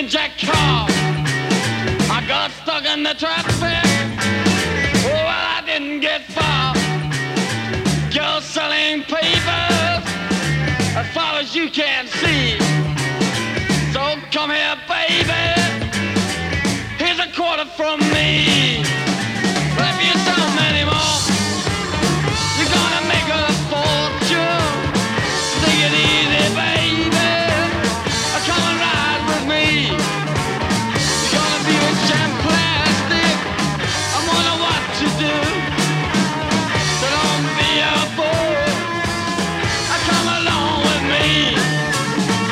Jack car. I got stuck in the traffic. Oh, well, I didn't get far. Girls selling papers as far as you can see. So come here, baby. Here's a quarter from me.